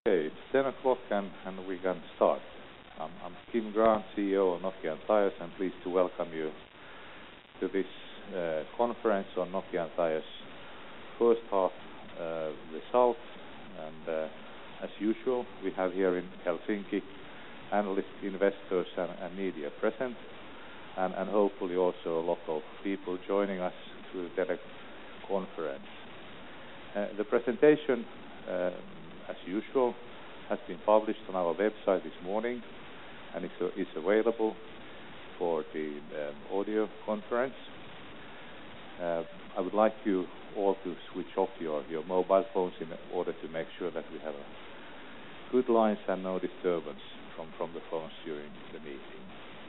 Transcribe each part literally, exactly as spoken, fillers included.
Okay, it's ten o'clock and, and we can start. Um, I'm Kim Grant, C E O of Nokian Tyres. I'm pleased to welcome you to this uh, conference on Nokian Tyres' first half uh, results. And uh, as usual, we have here in Helsinki analysts, investors and, and media present, and, and hopefully also local people joining us through the teleconference. Uh, the presentation uh, as usual, has been published on our website this morning and is, uh, is available for the um, audio conference. Uh, I would like you all to switch off your, your mobile phones in order to make sure that we have a good lines and no disturbance from, from the phones during the meeting.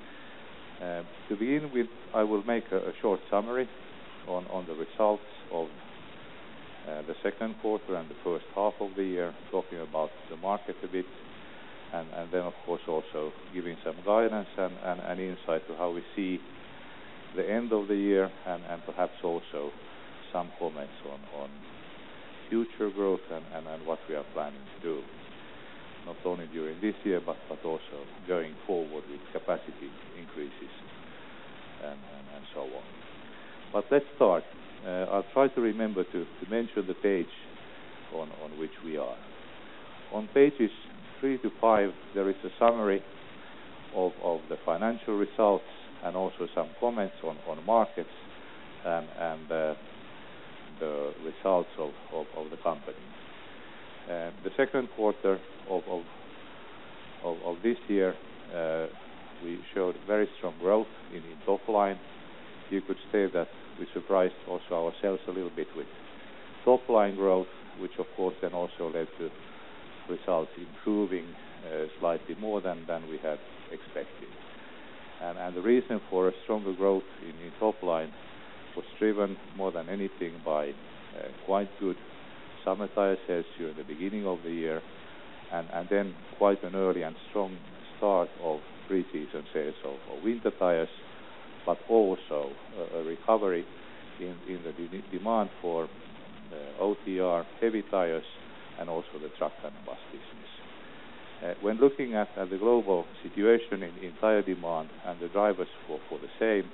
Uh, to begin with, I will make a, a short summary on, on the results of Uh, the second quarter and the first half of the year, talking about the market a bit, and, and then of course also giving some guidance and, and, and insight to how we see the end of the year, and, and perhaps also some comments on, on future growth and, and, and what we are planning to do, not only during this year but, but also going forward with capacity increases and, and, and so on. But let's start. Uh, I'll try to remember to, to mention the page on, on which we are. On pages three to five, there is a summary of, of the financial results and also some comments on, on markets and, and uh, the results of, of, of the company. Uh, the second quarter of, of, of, of this year, uh, we showed very strong growth in, in top line. You could say that we surprised also ourselves a little bit with top line growth, which of course then also led to results improving uh, slightly more than, than we had expected. And, and the reason for a stronger growth in, in top line was driven more than anything by uh, quite good summer tire sales during the beginning of the year, and, and then quite an early and strong start of pre-season sales of, of winter tires, but also a, a recovery in, in the de- demand for uh, O T R heavy tires and also the truck and bus business. Uh, when looking at, at the global situation in, in tire demand and the drivers for, for the same,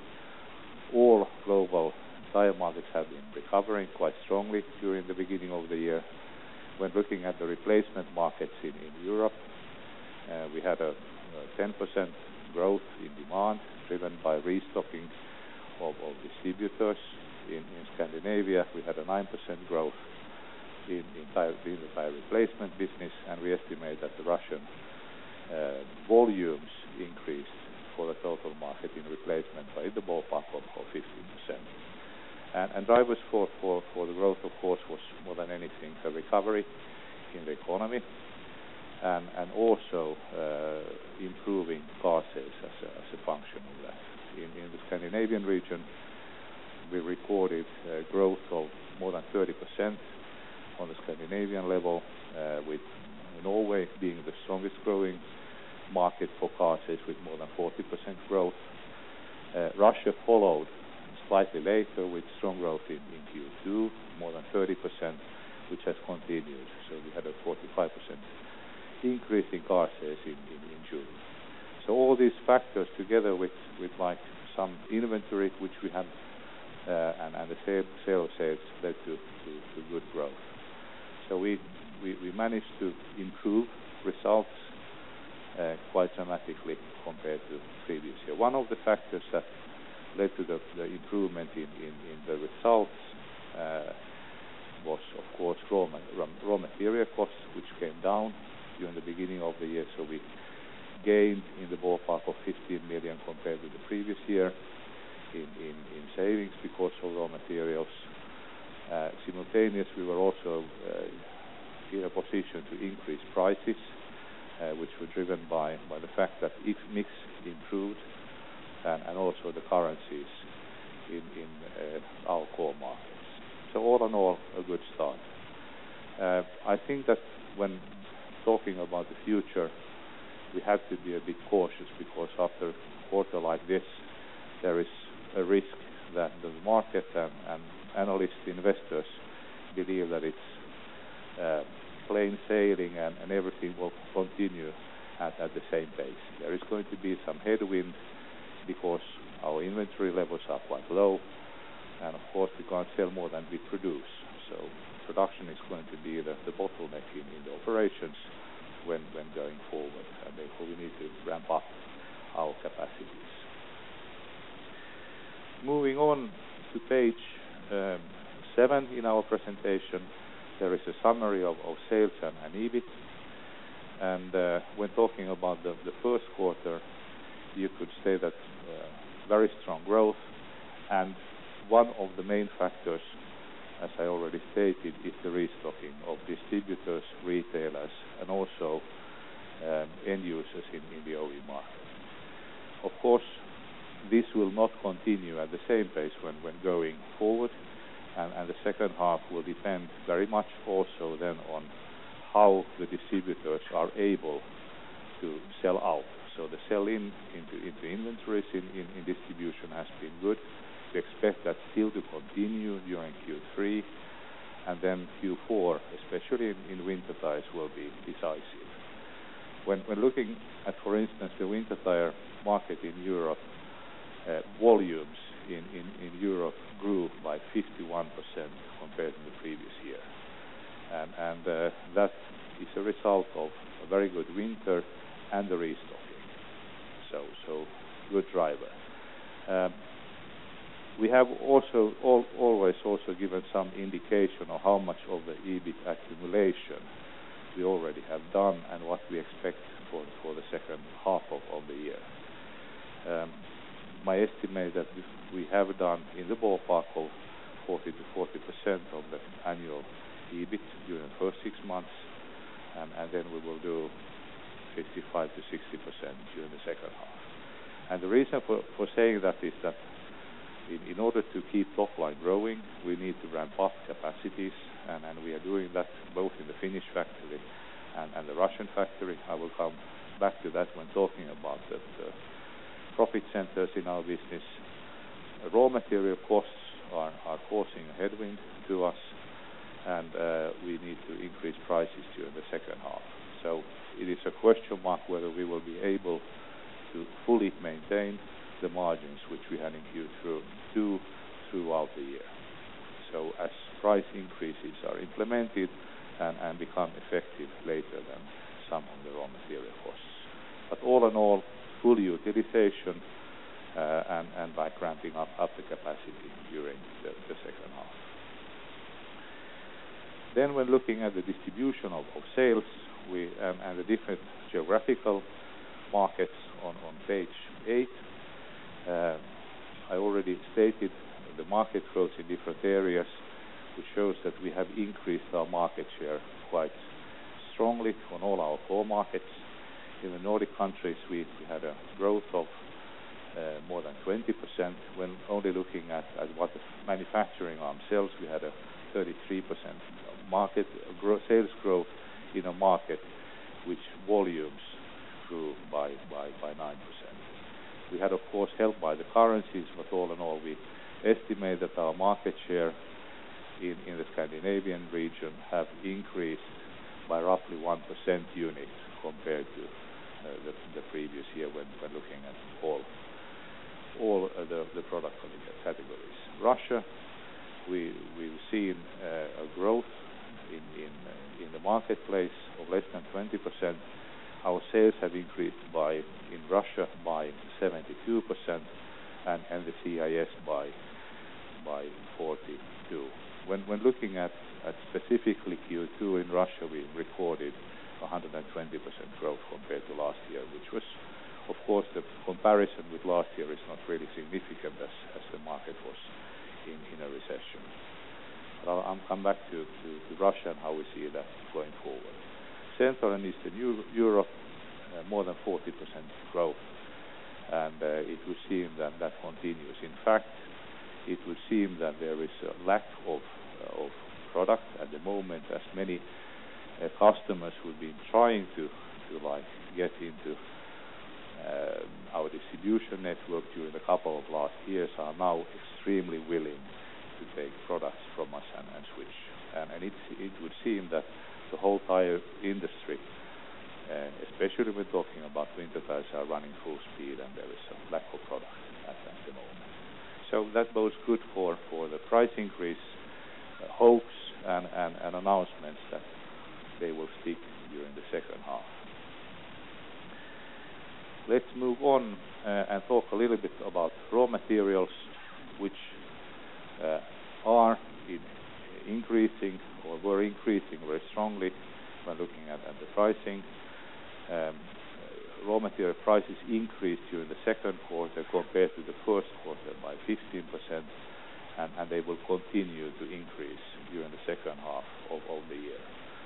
all global tire markets have been recovering quite strongly during the beginning of the year. When looking at the replacement markets in, in Europe, uh, we had a, a ten percent growth in demand driven by restocking of, of distributors. In, in Scandinavia, we had a nine percent growth in, in, tire, in the tire replacement business, and we estimate that the Russian uh, volumes increased for the total market in replacement by in the ballpark of, of fifteen percent. And, and drivers for, for, for the growth, of course, was more than anything a recovery in the economy, and, and also uh, improving car sales as a, as a function of that. In, in the Scandinavian region, we recorded uh, growth of more than thirty percent on the Scandinavian level, uh, with Norway being the strongest growing market for car sales with more than forty percent growth. Uh, Russia followed slightly later with strong growth in, in Q two, more than thirty percent, which has continued. So we had a forty-five percent increase in car sales in, in, in June. So all these factors together with, with like some inventory which we had uh, and, and the sale, sale sales led to, to, to good growth. So we, we, we managed to improve results uh, quite dramatically compared to previous year. One of the factors that led to the, the improvement in, in, in the results uh, was of course raw, raw, raw material costs, which came down during the beginning of the year, so we gained in the ballpark of fifteen million compared with the previous year in, in, in savings because of raw materials. Uh, simultaneously, we were also uh, in a position to increase prices, uh, which were driven by, by the fact that each mix improved, and, and also the currencies in, in uh, our core markets. So all in all, a good start. Uh, I think that when talking about the future, we have to be a bit cautious, because after a quarter like this, there is a risk that the market and, and analysts, investors believe that it's uh, plain sailing and, and everything will continue at, at the same pace. There is going to be some headwind because our inventory levels are quite low, and of course we can't sell more than we produce. So production is going to be the, the bottleneck in, in the operations when, when going forward, and therefore we need to ramp up our capacities. Moving on to page um, seven in our presentation, there is a summary of, of sales and, and EBIT. And uh, when talking about the, the first quarter, you could say that uh, very strong growth, and one of the main factors, as I already stated, is the restocking of distributors, retailers, and also um, end users in, in the O E market. Of course, this will not continue at the same pace when, when going forward, and, and the second half will depend very much also then on how the distributors are able to sell out. So the sell-in into, into inventories in, in, in distribution has been good. We expect that still to continue during Q three, and then Q four, especially in, in winter tires, will be decisive. When, when looking at, for instance, the winter tire market in Europe, uh, volumes in, in, in Europe grew by fifty-one percent compared to the previous year. And, and uh, that is a result of a very good winter and the restocking. So, so good driver. Um, we have also al always also given some indication of how much of the EBIT accumulation we already have done and what we expect for, for the second half of, of the year. Um, my estimate that we have done in the ballpark of forty to forty percent of the annual EBIT during the first six months, and, and then we will do fifty-five to sixty percent during the second half. And the reason for, for saying that is that in, in order to keep top line growing, we need to ramp up capacities, and, and we are doing that both in the Finnish factory and, and the Russian factory. I will come back to that when talking about the, the profit centers in our business. Uh, raw material costs are, are causing a headwind to us, and uh, we need to increase prices during the second half. So it is a question mark whether we will be able to fully maintain the margins which we had in Q two throughout the year. So as price increases are implemented and, and become effective later than some of the raw material costs. But all in all, full utilization uh, and, and by ramping up, up the capacity during the, the second half. Then when looking at the distribution of, of sales we, um, and the different geographical markets on, on page eight, uh, I already stated the market growth in different areas, which shows that we have increased our market share quite strongly on all our core markets. In the Nordic countries, we, we had a growth of uh, more than twenty percent. When only looking at, at what the manufacturing arm sells, we had a thirty-three percent market growth, sales growth in a market which volumes grew by, by, by nine percent. We had, of course, help by the currencies, but all in all, we estimate that our market share in, in the Scandinavian region have increased by roughly one percent unit compared to uh, the, the previous year when, when looking at all, all uh, the, the product categories. Russia, we, we've seen uh, a growth in, in, uh, in the marketplace of less than twenty percent. Our sales have increased by, in Russia, by seventy-two percent, and, and the C I S by, by forty-two. When, when looking at, at specifically Q two in Russia, we recorded one hundred twenty percent growth compared to last year, which was, of course, the comparison with last year is not really significant as, as the market was in, in a recession. But I'll, I'll come back to, to, to Russia and how we see that going forward. Central and Eastern Europe, uh, more than forty percent growth, and uh, it would seem that that continues. In fact, it would seem that there is a lack of, uh, of product at the moment, as many uh, customers who've been trying to, to like get into uh, our distribution network during a couple of last years are now extremely willing to take products from us and, and switch. And, and it, it would seem that the whole tire industry, uh, especially when talking about winter tires, are running full speed, and there is a lack of product at, at the moment. So that bodes good for, for the price increase uh, hopes and, and, and announcements that they will stick during the second half. Let's move on uh, and talk a little bit about raw materials, which uh, are in, increasing or were increasing very strongly when looking at, at the pricing. Um, raw material prices increased during the second quarter compared to the first quarter by fifteen percent, and, and they will continue to increase during the second half of, of the year.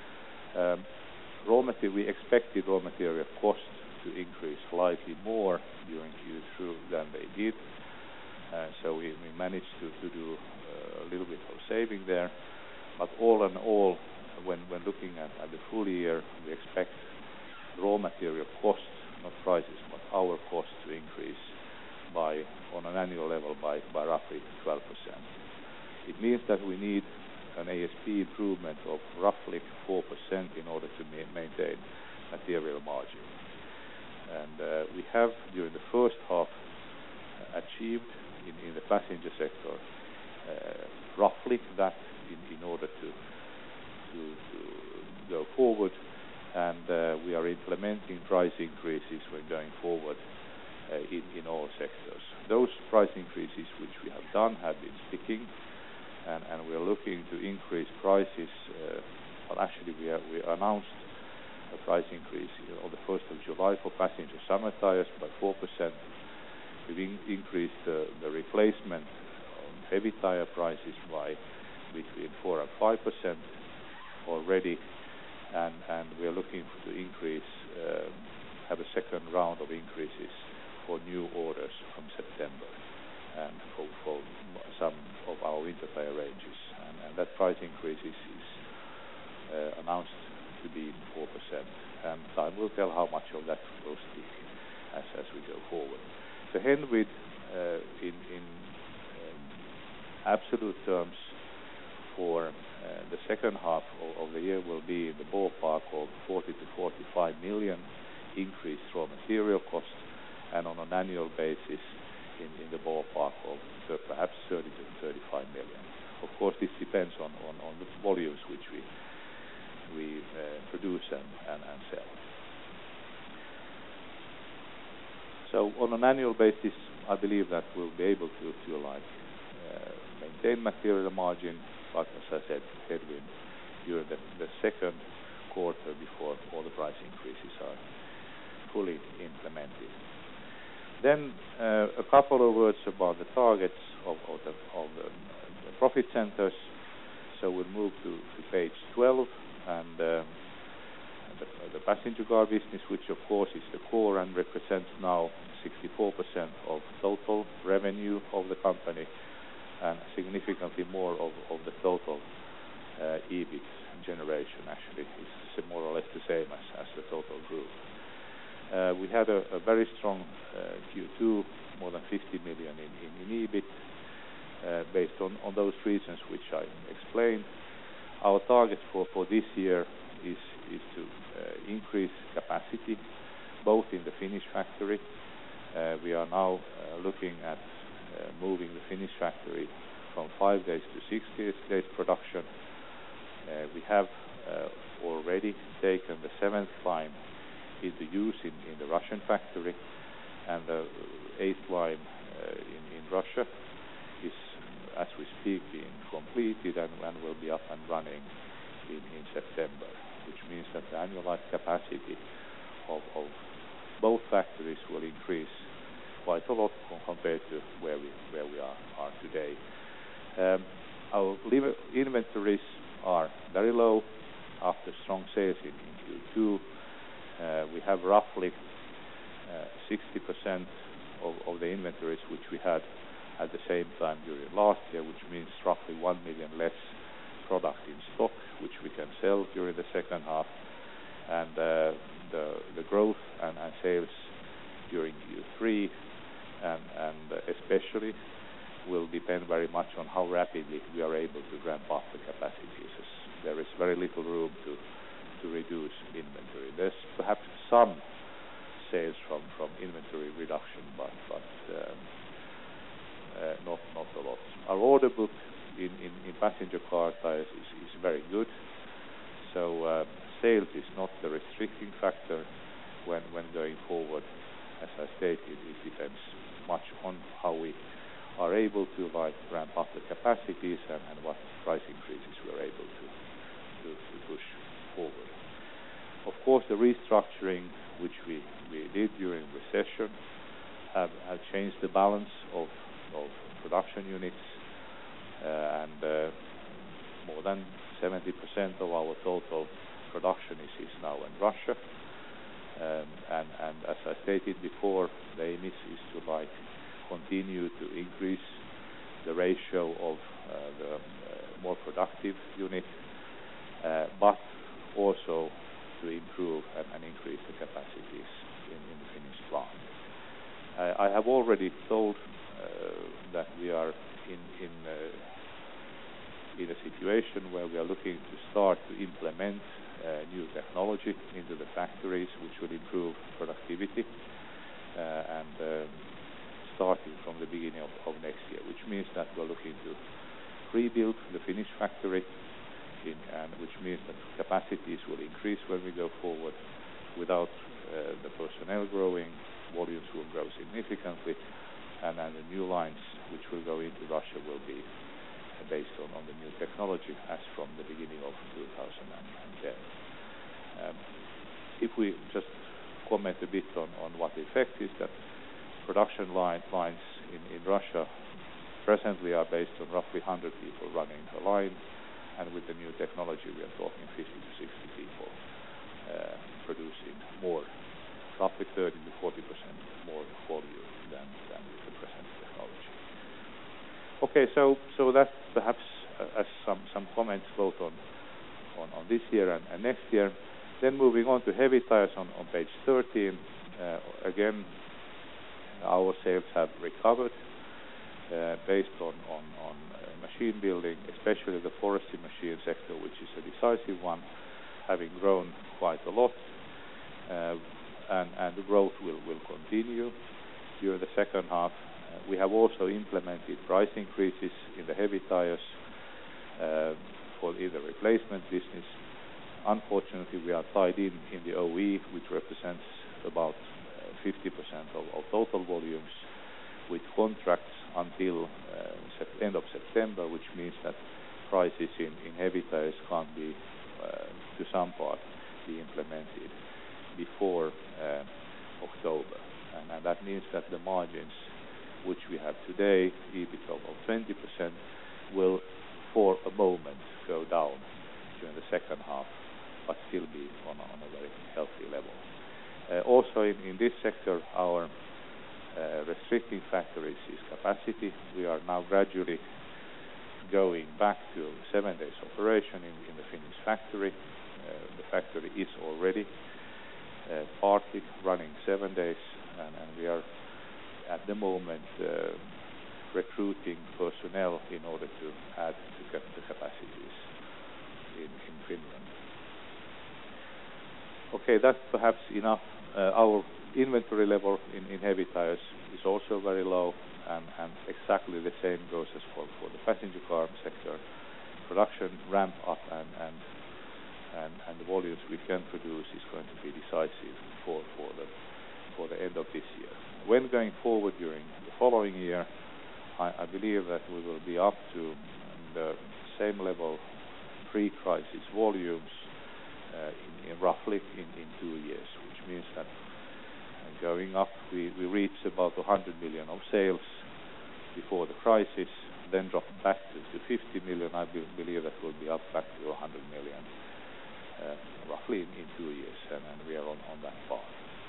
Um, raw material, we expected raw material costs to increase slightly more during Q two than they did. Uh, so we, we managed to, to do uh, a little bit of saving there. But all in all, when, when looking at, at the full year, we expect raw material costs, not prices, but our costs to increase by, on an annual level, by, by roughly twelve percent. It means that we need an A S P improvement of roughly four percent in order to ma maintain material margin. And uh, we have, during the first half, uh, achieved in, in the passenger sector uh, roughly that in, in order to, to, to go forward. And uh, we are implementing price increases when going forward uh, in, in all sectors. Those price increases which we have done have been sticking, and, and we are looking to increase prices. Uh, well, actually, we, are, we announced a price increase on the first of July for passenger summer tires by four percent. We've in, increased uh, the replacement on heavy tire prices by between four and five percent already, and, and we are looking to increase, uh, have a second round of increases for new orders from September, and for, for some of our winter tire ranges. And, and that price increase is, is uh, announced to be four percent, and time will tell how much of that will stick as, as we go forward. The headwind uh, in, in um, absolute terms for uh, the second half of, of the year will be in the ballpark of forty to forty-five million increased raw material costs, and on an annual basis in, in the ballpark of uh, perhaps thirty to thirty-five million. Of course, this depends on, on, on the volumes which we we uh, produce and, and, and sell. So on an annual basis, I believe that we'll be able to, to like uh, maintain material margin, but as I said, headwind during the, the second quarter before all the price increases are fully implemented. Then uh, a couple of words about the targets of, of, the, of the, the profit centers. So we'll move to, to page twelve, and um, the, the passenger car business, which of course is the core and represents now sixty-four percent of total revenue of the company, and significantly more of, of the total uh, E B I T generation. Actually, is more or less the same as, as the total group. Uh, we had a, a very strong uh, Q two, more than fifty million in, in, in E B I T, uh, based on, on those reasons which I explained. Our target for, for this year is, is to uh, increase capacity, both in the Finnish factory. Uh, we are now uh, looking at uh, moving the Finnish factory from five days to six days, days production. Uh, we have uh, already taken the seventh line into use in, in the Russian factory, and the eighth line uh, in, in Russia is, as we speak, being completed and, and will be up and running in, in September, which means that the annualized capacity of, of both factories will increase quite a lot compared to where we where we are, are today. Um, our inventories are very low after strong sales in, in Q two. Uh, we have roughly uh, sixty percent of, of the inventories which we had at the same time during last year, which means roughly one million less product in stock, which we can sell during the second half. And uh, the, the growth and, and sales during Q three and, and especially will depend very much on how rapidly we are able to ramp up the capacities. There is very little room to, to reduce inventory. There's perhaps some sales from from inventory reduction, but but um, uh, not not a lot. Our order book in in, in passenger car tires is, is very good. So uh, sales is not the restricting factor when when going forward. As I stated, it depends much on how we are able to like ramp up the capacities and, and what price increases we are able to, to to push forward. Of course, the restructuring which we, we did during recession have, have changed the balance of of production units, uh, and uh, more than seventy percent of our total production is, is now in Russia. Um, and, and as I stated before, the aim is, is to like continue to increase the ratio of uh, the uh, more productive unit, uh, but also to improve and, and increase the capacities in, in the Finnish plant. Uh, I have already told uh, that we are in in, uh, in a situation where we are looking to start to implement uh, new technology into the factories, which will improve productivity, uh, and um, starting from the beginning of, of next year, which means that we're looking to rebuild the Finnish factory, in, and which means that capacities will increase when we go forward. Without uh, the personnel growing, volumes will grow significantly, and then the new lines which will go into Russia will be uh, based on, on the new technology as from the beginning of two thousand ten. Um, if we just comment a bit on, on what the effect is, that production line, lines in, in Russia presently are based on roughly one hundred people running the line, and with the new technology we are talking fifty to sixty people uh, producing more, roughly thirty to forty percent more volume than, than with the present technology. Okay, so so that's perhaps uh, as some, some comments both on, on, on this year and, and next year. Then moving on to heavy tires on, on page thirteen, uh, again our sales have recovered uh, based on, on, on uh, machine building, especially the forestry machine sector, which is a decisive one, having grown quite a lot, uh, and, and the growth will, will continue during the second half. Uh, we have also implemented price increases in the heavy tires uh, for either replacement business. Unfortunately, we are tied in in the O E, which represents about uh, fifty percent of, of total volumes, with contracts until uh, end of September, which means that prices in, in heavy tires can't be, uh, to some part, be implemented before uh, October. And, and that means that the margins which we have today, EBIT of, of twenty percent, will for a moment go down during the second half, but still be on a, on a very healthy level. Uh, also in, in this sector, our uh, restricting factor is, is capacity. We are now gradually going back to seven days operation in, in the Finnish factory. Uh, the factory is already uh, partly running seven days, and, and we are at the moment uh, recruiting personnel in order to add to cap- the capacities in, in Finland. Okay, that's perhaps enough. Uh, our inventory level in, in heavy tires is also very low, and, and exactly the same goes as for, for the passenger car sector. Production ramp up and, and and and the volumes we can produce is going to be decisive for, for the for the end of this year. When going forward during the following year, I, I believe that we will be up to the same level pre-crisis volumes uh, in, in roughly in, in two years, which means that uh, going up, we, we reached about one hundred million of sales before the crisis, then dropped back to, to fifty million. I be, believe that will be up back to one hundred million uh, roughly in, in two years, and, and we are on, on that path.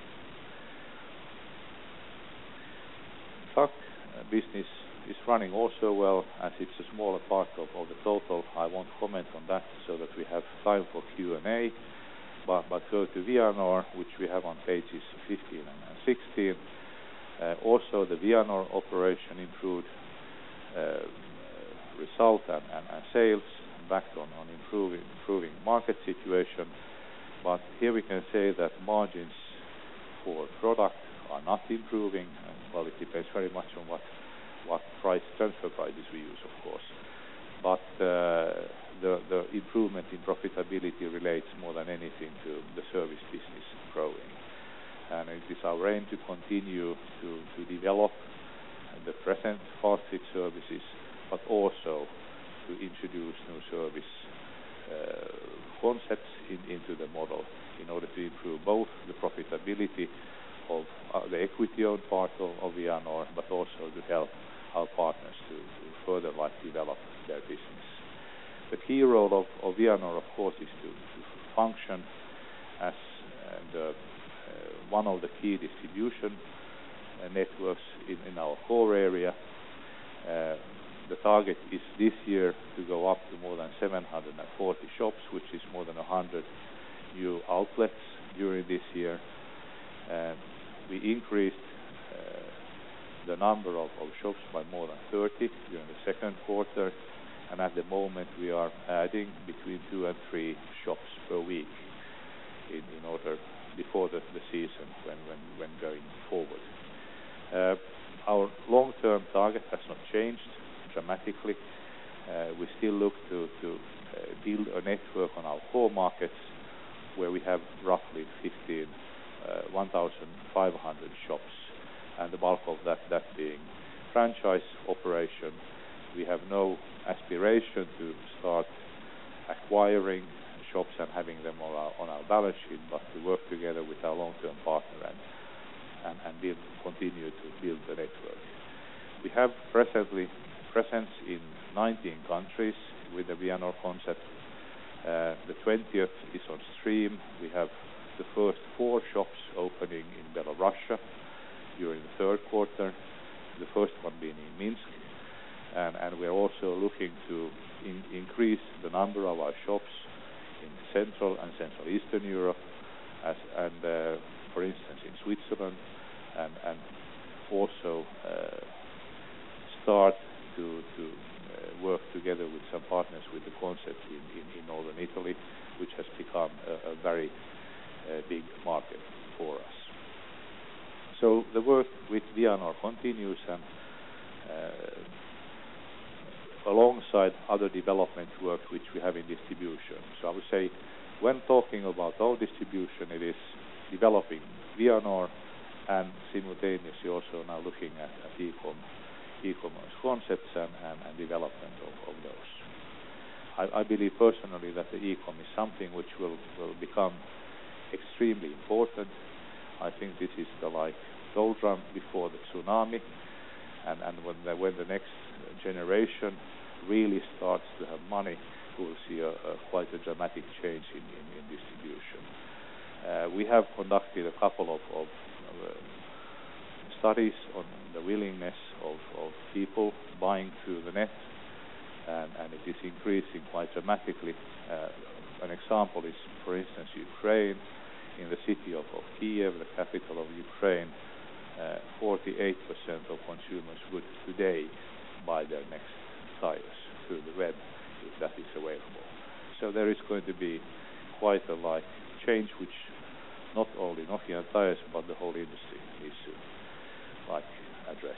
Truck uh, business is running also well, as it's a smaller part of, of the total. I won't comment on that so that we have time for Q and A, but, but go to Vianor, which we have on pages fifteen and sixteen. Uh, also, the Vianor operation improved uh, result and, and, and sales, backed on, on improving, improving market situation. But here we can say that margins for product are not improving. And, well, it depends very much on what what price transfer prices we use, of course. But uh, the the improvement in profitability relates more than anything to the service business growing. And it is our aim to continue to, to develop the present fast-fit services, but also to introduce new service uh, concepts in, into the model in order to improve both the profitability of uh, the equity-owned part of, of Vianor, but also to help our partners to, to further like develop their business. The key role of, of Vianor, of course, is to, to function as uh, the, uh, one of the key distribution uh, networks in, in our core area. Uh, the target is this year to go up to more than seven hundred forty shops, which is more than one hundred new outlets during this year. Uh, we increased uh, the number of, of shops by more than thirty during the second quarter, and at the moment we are adding between two and three shops per week in, in order before the, the season when, when, when going forward. Uh, our long-term target has not changed dramatically. Uh, we still look to, to uh, build a network on our core markets where we have roughly fifteen, uh, one thousand five hundred shops, and the bulk of that, that being franchise operation. We have no aspiration to start acquiring shops and having them on our, on our balance sheet, but to work together with our long-term partner and, and, and build, continue to build the network. We have presently presence in nineteen countries with the Vianor concept. Uh, the twentieth is on stream. We have the first four shops opening in Belarus during the third quarter, the first one being in Minsk. And, and we're also looking to in, increase the number of our shops in Central and Central Eastern Europe, as, and uh, for instance in Switzerland, and, and also uh, start to, to uh, work together with some partners with the concept in, in, in northern Italy, which has become a, a very uh, big market for us. So the work with Vianor continues, and uh, alongside other development work which we have in distribution. So I would say when talking about our distribution, it is developing Vianor and simultaneously also now looking at, at e-com, e-commerce concepts and, and, and development of, of those. I, I believe personally that the e-com is something which will, will become extremely important. I think this is the like doldrum before the tsunami, and, and when, the, when the next generation really starts to have money, we will see a, a quite a dramatic change in, in, in distribution. Uh, we have conducted a couple of, of uh, studies on the willingness of, of people buying through the net, and, and it is increasing quite dramatically. Uh, an example is, for instance, Ukraine. In the city of, of Kiev, the capital of Ukraine, uh, forty-eight percent of consumers would today buy their next tires through the web if that is available. So there is going to be quite a like change which not only Nokian Tyres but the whole industry needs to like address.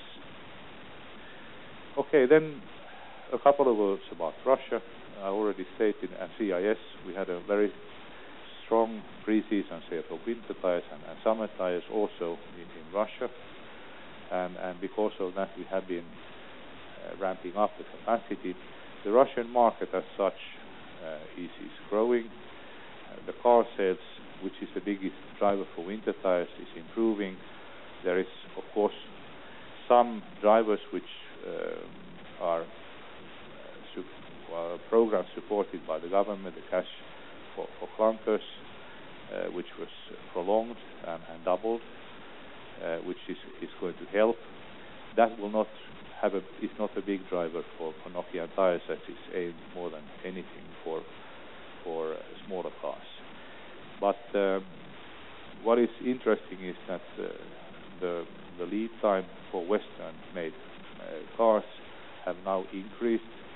Okay, then a couple of words about Russia. I already stated at C I S we had a very strong pre-season sales of winter tires and, and summer tires also in, in Russia, and, and because of that we have been uh, ramping up the capacity. The Russian market as such uh, is, is growing. Uh, the car sales, which is the biggest driver for winter tires, is improving. There is of course some drivers which uh, are uh, su- uh, programs supported by the government, the cash for, for clunkers, uh, which was prolonged and, and doubled, uh, which is, is going to help. That will not have a is not a big driver for, for Nokian Tyres, as is aimed more than anything for for uh, smaller cars. But um, what is interesting is that uh, the the lead time for Western-made uh, cars have now increased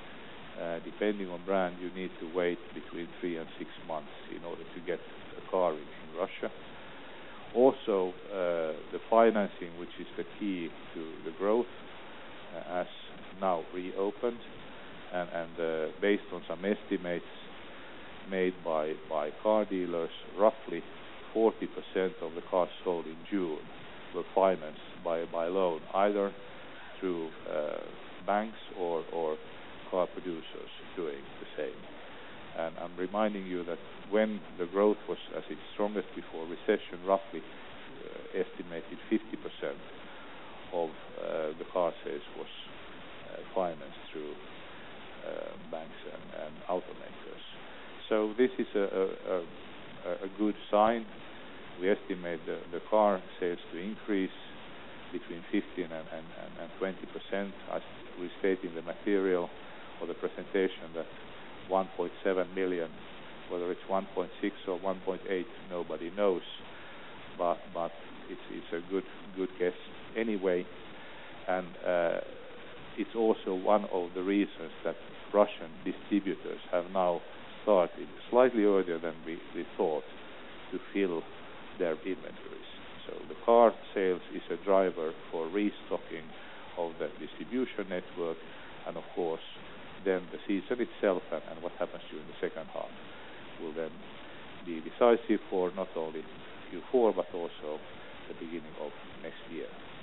Uh, depending on brand, you need to wait between three and six months in order to get a car in, in Russia. Also, uh, the financing, which is the key to the growth, uh, has now reopened, and, and uh, based on some estimates made by, by car dealers, roughly forty percent of the cars sold in June were financed by, by loan, either through uh, banks or, or car producers doing the same. And I'm reminding you that when the growth was at its strongest before recession, roughly uh, estimated fifty percent of uh, the car sales was uh, financed through uh, banks and, and automakers. So this is a, a, a, a good sign. We estimate the, the car sales to increase between fifteen and, and, and twenty percent. As we state in the material or the presentation, that one point seven million, whether it's one point six or one point eight, nobody knows, but but it's, it's a good good guess anyway. And uh, it's also one of the reasons that Russian distributors have now started slightly earlier than we, we thought to fill their inventories. So the car sales is a driver for restocking of the distribution network, and of course then the season itself and, and what happens during the second half will then be decisive for not only Q four but also the beginning of next year.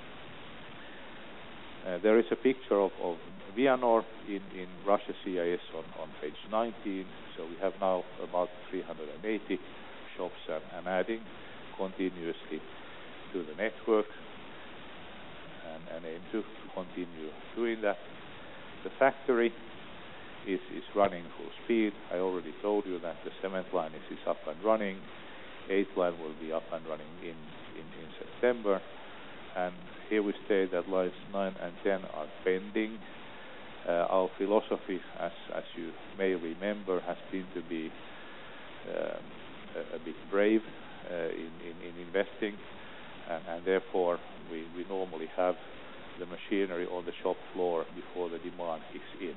Uh, there is a picture of, of Vianor in, in Russia C I S on, on page nineteen. So we have now about three hundred eighty shops and, and adding continuously to the network, and, and aim to, to continue doing that. The factory is, is running full speed. I already told you that the seventh line is, is up and running. Eighth line will be up and running in, in, in September. And here we state that lines nine and ten are pending. Uh, our philosophy, as, as you may remember, has been to be um, a, a bit brave uh, in, in, in investing, and, and therefore we, we normally have the machinery on the shop floor before the demand kicks in.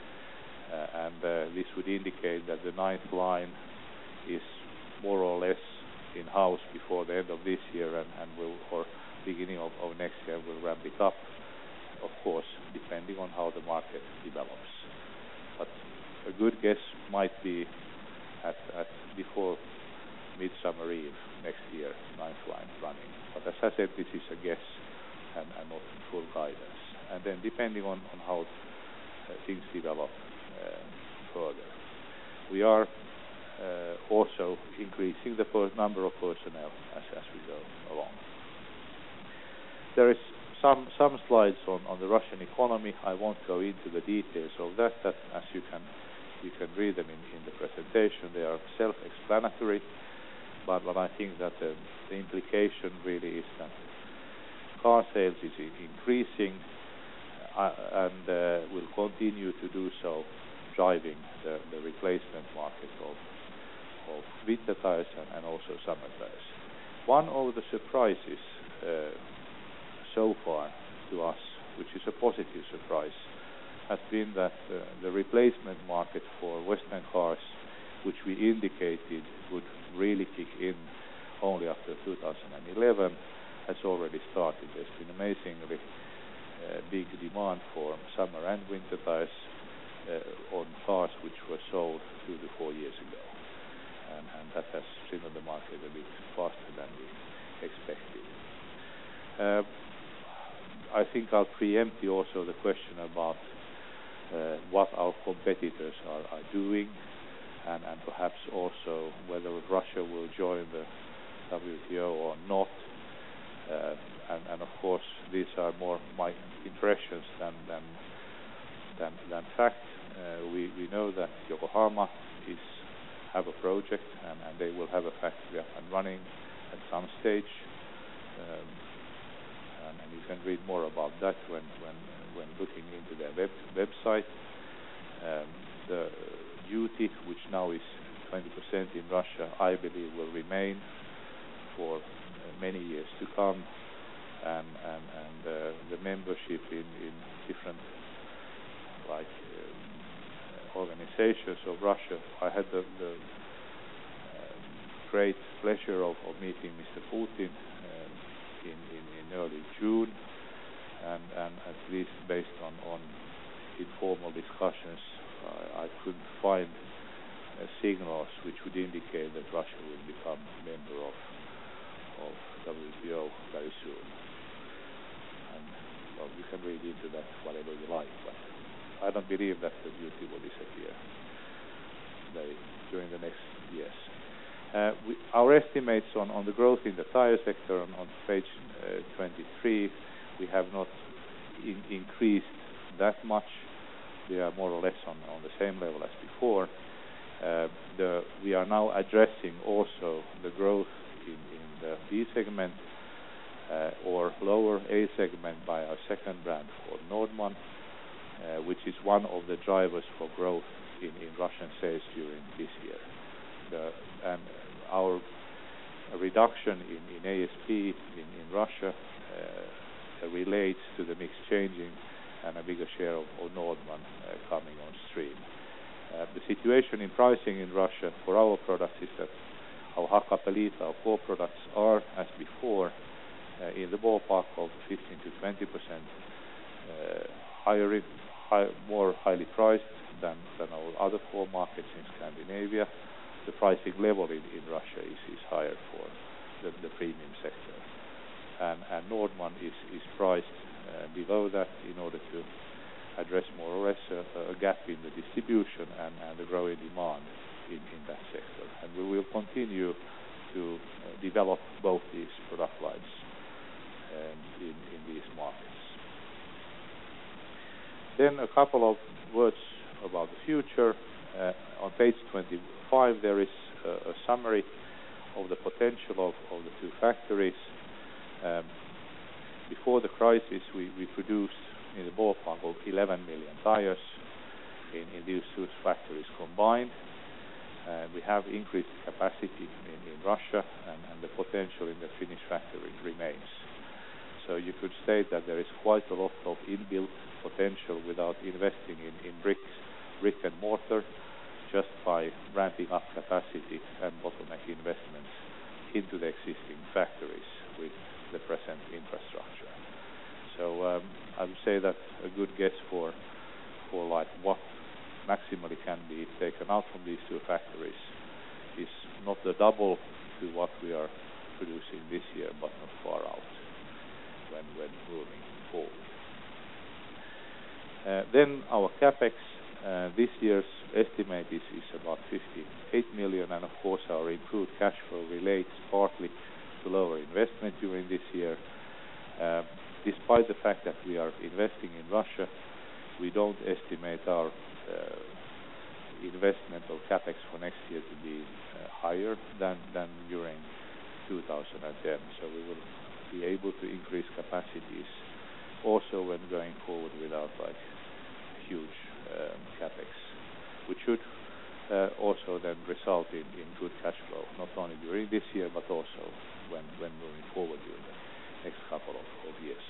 Uh, and uh, this would indicate that the ninth line is more or less in-house before the end of this year, and, and will, or beginning of, of next year, will ramp it up, of course, depending on how the market develops. But a good guess might be at, at before Midsummer Eve next year, ninth line running. But as I said, this is a guess and, and not full guidance. And then depending on, on how uh, things develop uh, further. We are uh, also increasing the per number of personnel as, as we go along. There is some some slides on, on the Russian economy. I won't go into the details of that, that as you can you can read them in, in the presentation. They are self-explanatory, but, but I think that the, the implication really is that car sales is increasing uh, and uh, will continue to do so, driving the, the replacement market of, of winter tires and, and also summer tires. One of the surprises uh, so far to us, which is a positive surprise, has been that uh, the replacement market for Western cars, which we indicated would really kick in only after two thousand eleven, has already started. There's been amazingly uh, big demand for summer and winter tires uh, on cars which were sold two to four years ago, and, and that has triggered the market a bit faster than we expected. Uh, I think I'll preempt you also the question about uh, what our competitors are, are doing, and, and perhaps also whether Russia will join the W T O or not. Uh, and, and of course, these are more my impressions than than than, than fact. Uh, we we know that Yokohama is have a project, and, and they will have a factory up and running at some stage. Um, and, and you can read more about that when when when looking into their web website. Um, the duty, which now is twenty percent in Russia, I believe will remain for many years to come, and and and uh, the membership in in different like um, uh, organizations of Russia. I had the, the uh, great pleasure of, of meeting Mister Putin uh, in, in, in early June, and, and at least based on, on informal discussions, uh, I couldn't find uh, signals which would indicate that Russia will become a member of, of W T O very soon. And well, you can read into that whatever you like, but I don't believe that the duty will disappear very, during the next years. Uh, we, our estimates on, on the growth in the tire sector on, on page uh, twenty-three, we have not in, increased that much. They are more or less on, on the same level as before. Uh, the, we are now addressing also the growth in, in the B segment uh, or lower A segment by our second brand called Nordman, uh, which is one of the drivers for growth in, in Russian sales during this year. The, and our reduction in, in A S P in, in Russia uh, relates to the mix changing and a bigger share of, of Nordman uh, coming on stream. Uh, the situation in pricing in Russia for our products is that our Hakkapeliitta, our core products, are, as before, uh, in the ballpark of fifteen to twenty percent uh, higher, high, more highly priced than, than our other core markets in Scandinavia. The pricing level in, in Russia is, is higher for the, the premium sector. And, and Nordman is, is priced uh, below that in order to address more or less a, a gap in the distribution and, and the growing demand in, in that sector. And we will continue to uh, develop both these product lines um, in, in these markets. Then a couple of words about the future. Uh, on page twenty-five there is a, a summary of the potential of, of the two factories. Um, before the crisis we, we produced in the ballpark of eleven million tires in, in these two factories combined. Uh, we have increased capacity in, in Russia and, and the potential in the Finnish factory remains. So you could state that there is quite a lot of inbuilt potential without investing in, in bricks, brick and mortar, just by ramping up capacity and bottleneck investments into the existing factories with the present infrastructure. So um, I would say that a good guess for for like what maximally can be taken out from these two factories is not the double to what we are producing this year, but not far out when when moving forward. Uh, then our capex uh, this year's estimate is, is about fifty-eight million, and of course our improved cash flow relates partly to lower investment during this year. Uh, despite the fact that we are investing in Russia, we don't estimate our uh, investment or capex for next year to be uh, higher than, than during two thousand ten. So we will be able to increase capacities also when going forward without like huge um, capex, which should uh, also then result in, in good cash flow, not only during this year but also when, when moving forward during the next couple of, of years.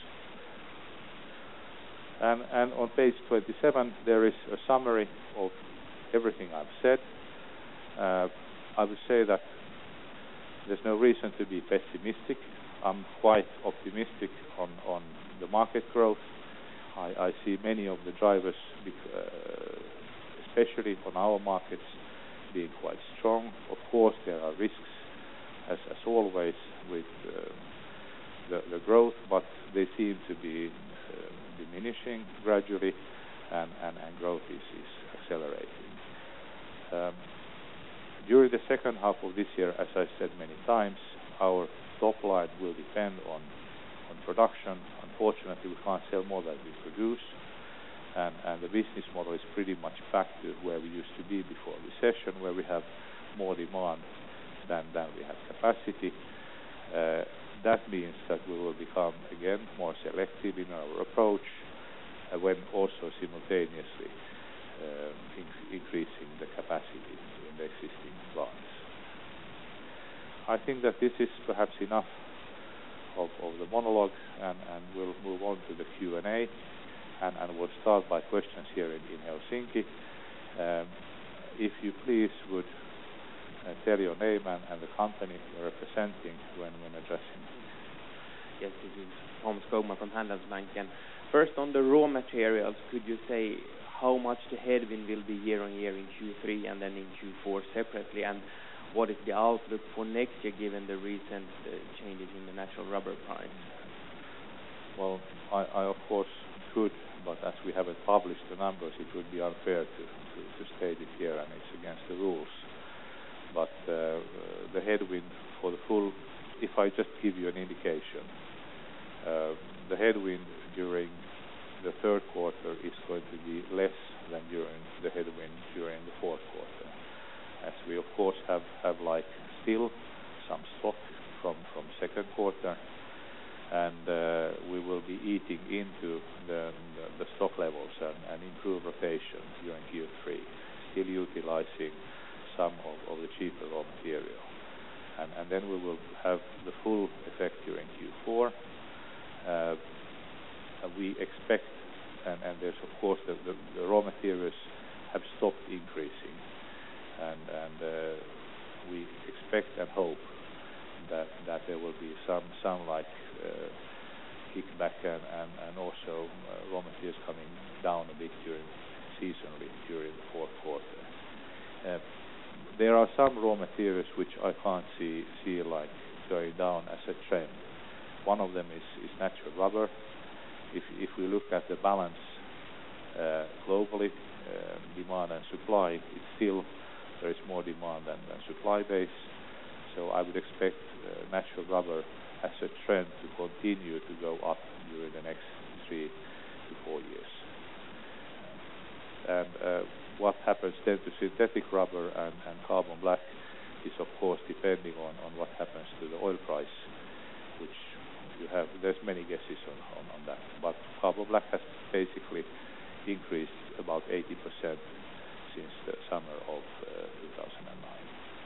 And, and on page twenty-seven there is a summary of everything I've said. Uh, I would say that there's no reason to be pessimistic. I'm quite optimistic on, on the market growth. I, I see many of the drivers, uh, especially on our markets, being quite strong. Of course, there are risks, as, as always, with uh, the, the growth, but they seem to be uh, diminishing gradually, and, and, and growth is, is accelerating. Um, during the second half of this year, as I said many times, our top line will depend on, on production. Unfortunately, we can't sell more than we produce, and, and the business model is pretty much back to where we used to be before recession, where we have more demand than, than we have capacity. Uh, that means that we will become, again, more selective in our approach, uh, when also simultaneously uh, in- increasing the capacity in the existing plants. I think that this is perhaps enough of, of the monologue, and, and we'll move on to the Q and A, and, and we'll start by questions here in, in Helsinki. Um, if you please would uh, tell your name and, and the company you're representing when, when addressing. Yes, this is Tom Skogman from Handelsbanken. First, on the raw materials, could you say how much the headwind will be year-on-year in Q three and then in Q four separately? And what is the outlook for next year given the recent uh, changes in the natural rubber price? Well, I, I of course could, but as we haven't published the numbers, it would be unfair to, to, to state it here, and it's against the rules. But uh, uh, the headwind for the full, if I just give you an indication, uh, the headwind during the third quarter is going to be less than during the headwind during the fourth quarter, as we of course have, have like still some stock from, from second quarter, and uh, we will be eating into the, the, the stock levels and, and improve rotation during Q three, still utilizing some of, of the cheaper raw material. And, and then we will have the full effect during Q four. Uh, we expect, and, and there's of course the, the, the raw materials have stopped increasing, and, and uh, we expect and hope that, that there will be some, some like uh, kickback and, and, and also uh, raw materials coming down a bit during seasonally during the fourth quarter. Uh, there are some raw materials which I can't see, see like going down as a trend. One of them is, is natural rubber. If, if we look at the balance uh, globally, uh, demand and supply, it's still there is more demand than, than supply base. So I would expect uh, natural rubber as a trend to continue to go up during the next three to four years. And uh, what happens then to synthetic rubber and, and carbon black is of course depending on, on what happens to the oil price, which you have, there's many guesses on, on, on that. But carbon black has basically increased about eighty percent since the summer of uh, two thousand nine.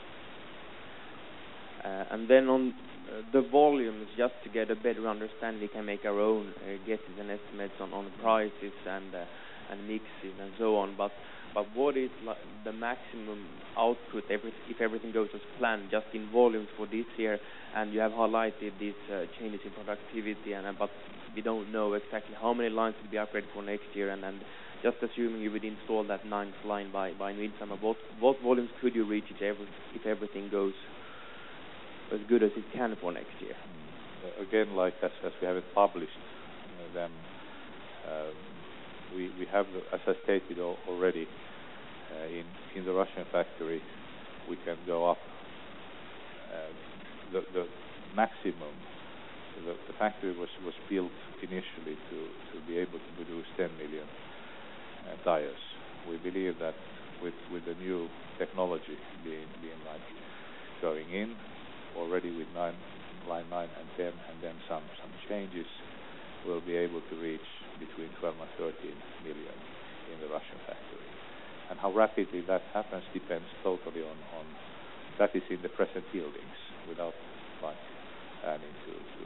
Uh, and then on uh, the volumes, just to get a better understanding, we can make our own uh, guesses and estimates on, on prices and uh, and mixes and so on. But but what is la- the maximum output every, if everything goes as planned, just in volumes for this year? And you have highlighted these uh, changes in productivity, and uh, but we don't know exactly how many lines will be upgraded for next year. And, and just assuming you would install that ninth line by by midsummer, what what volumes could you reach if, every, if everything goes as good as it can for next year? Uh, again, like as, as we haven't published uh, them, uh, we we have, as I stated al- already, uh, in in the Russian factory, we can go up uh, the the maximum. The, the factory was was built initially to to be able to produce ten million uh, tires. We believe that with with the new technology being being like going in already with nine, line nine and ten, and then some, some changes, we'll be able to reach between twelve and thirteen million in the Russian factory. And how rapidly that happens depends totally on, on that is in the present buildings, without like adding to, to,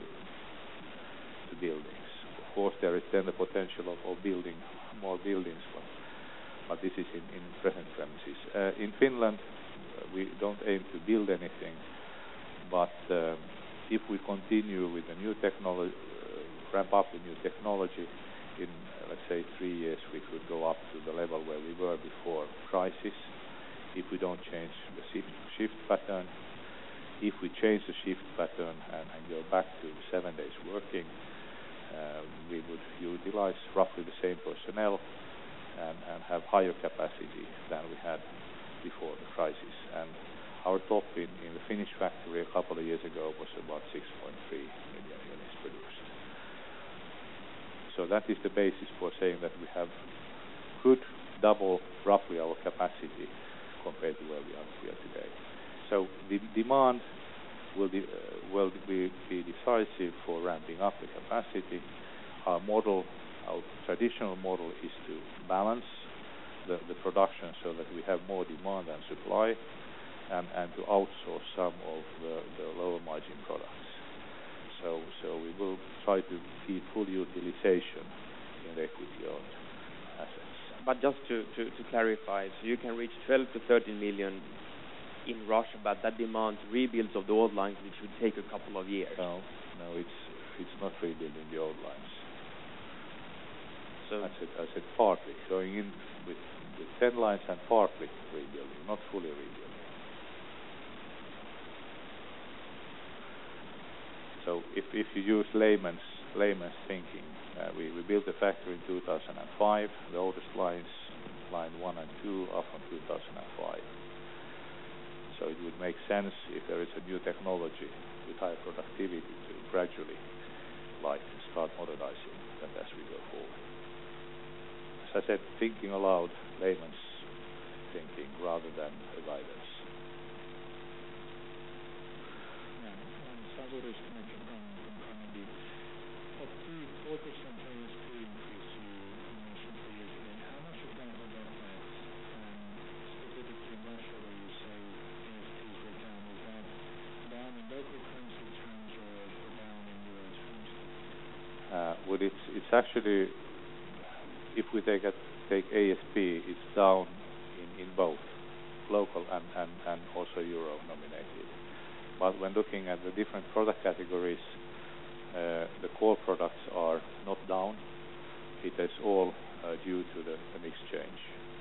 to buildings. Of course, there is then the potential of, of building more buildings, but, but this is in, in present premises. Uh, in Finland, uh, we don't aim to build anything. But uh, if we continue with the new technology, uh, ramp up the new technology, in uh, let's say three years we could go up to the level where we were before crisis. If we don't change the shift, shift pattern, if we change the shift pattern and, and go back to seven days working, uh, we would utilize roughly the same personnel and, and have higher capacity than we had before the crisis. And our top in, in the Finnish factory a couple of years ago was about six point three million units produced. So that is the basis for saying that we have could double roughly our capacity compared to where we are here today. So the demand will be uh, will be, be decisive for ramping up the capacity. Our model, our traditional model, is to balance the, the production so that we have more demand than supply. And, and to outsource some of the, the lower margin products. So, so we will try to keep full utilization in the equity-owned assets. but just to, to, to clarify, so you can reach twelve to thirteen million in Russia, but that demands rebuilds of the old lines, which would take a couple of years. No, no, it's it's not rebuilding the old lines. So I said I said partly going in with with ten lines and partly rebuilding, not fully rebuilding. So if if you use layman's layman's thinking, uh, we we built the factory in two thousand five. The oldest lines, line one and two, are from two thousand five. So it would make sense if there is a new technology with high productivity to gradually, like, start modernizing that as we go forward. As I said, thinking aloud, layman's thinking rather than a guidance. Uh, well, it's it's actually, if we take a, take A S P, it's down in, in both local and, and, and also euro nominated. But when looking at the different product categories, uh, the core products are not down. It is all uh, due to the, the mix change.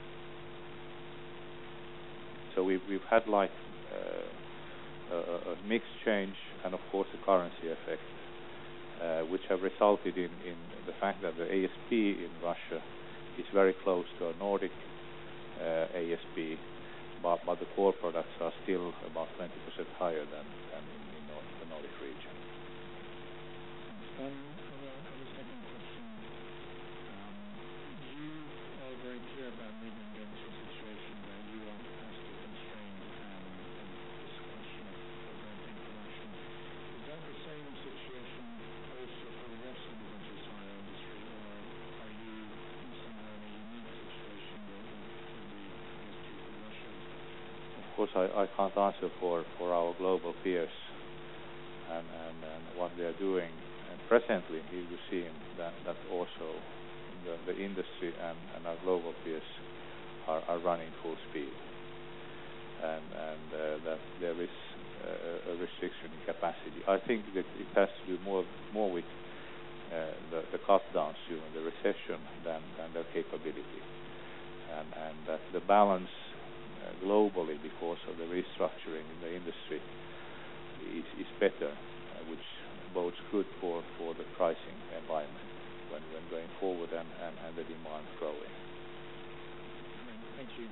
So we've we've had like uh, a, a mix change and of course the currency effect. Uh, which have resulted in, in the fact that the A S P in Russia is very close to a Nordic uh, A S P, but, but the core products are still about twenty percent higher than, than in, in North, the Nordic region. Then, uh, the second question, um, you are very clear about moving into a situation where you are capacity constrained and, and this question of, of ramping production. Is that the same situation also for the rest of the winter tire industry, or are you somehow in a unique situation with the A S P for Russia? Of course, I, I can't answer for, for our global peers and, and, and what they are doing. And presently, you've seen that, that also the, the industry and, and our global peers are, are running full speed, and, and uh, that there is uh, a restriction in capacity. I think that it has to do more more with uh, the, the cut downs during the recession than, than their capability, and, and that the balance uh, globally because of the restructuring in the industry is, is better, uh, which bodes good for, for the pricing environment when, when going forward and, and, and the demand growing. Thank you.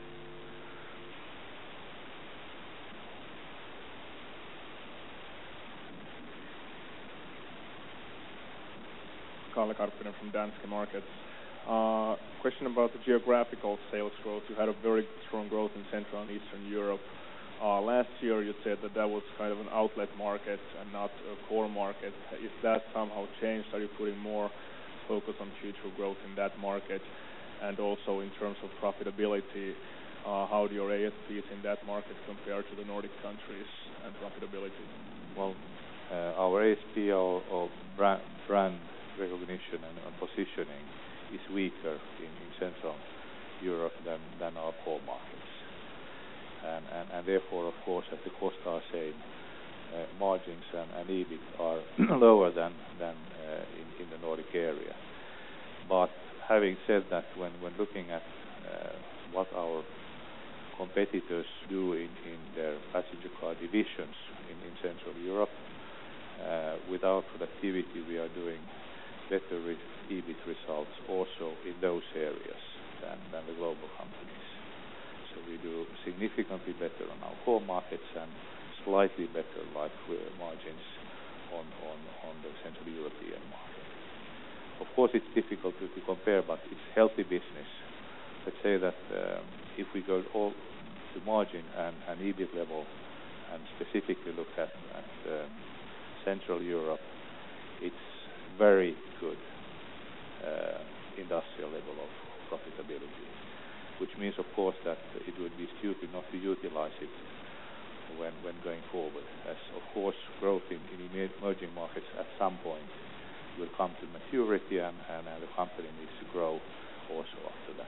Kalle Karppinen from Danske Markets. Uh, question about the geographical sales growth. You had a very strong growth in Central and Eastern Europe. Uh, last year you said that that was kind of an outlet market and not a core market. Is that somehow changed? Are you putting more focus on future growth in that market? And also in terms of profitability, uh, how do your A S Ps in that market compare to the Nordic countries and profitability? Well, uh, our A S P or, or brand, brand recognition and, and positioning is weaker in, in Central Europe than, than our core markets. And, and, and therefore, of course, as the costs are same, uh, margins and, and EBIT are lower than, than uh, in, in the Nordic area. But having said that, when, when looking at uh, what our competitors do in, in their passenger car divisions in, in Central Europe, uh, with our productivity we are doing better re- EBIT results also in those areas than, than the global companies. So we do significantly better on our core markets and slightly better like uh, margins on, on, on the Central European market. Of course it's difficult to, to compare, but it's healthy business. Let's say that um, if we go all to margin and, and EBIT level and specifically look at, at um, Central Europe, it's very good uh, industrial level of profitability, which means of course that it would be stupid not to utilize it when, when going forward, as of course growth in, in emerging markets at some point will come to maturity and, and, and the company needs to grow also after that.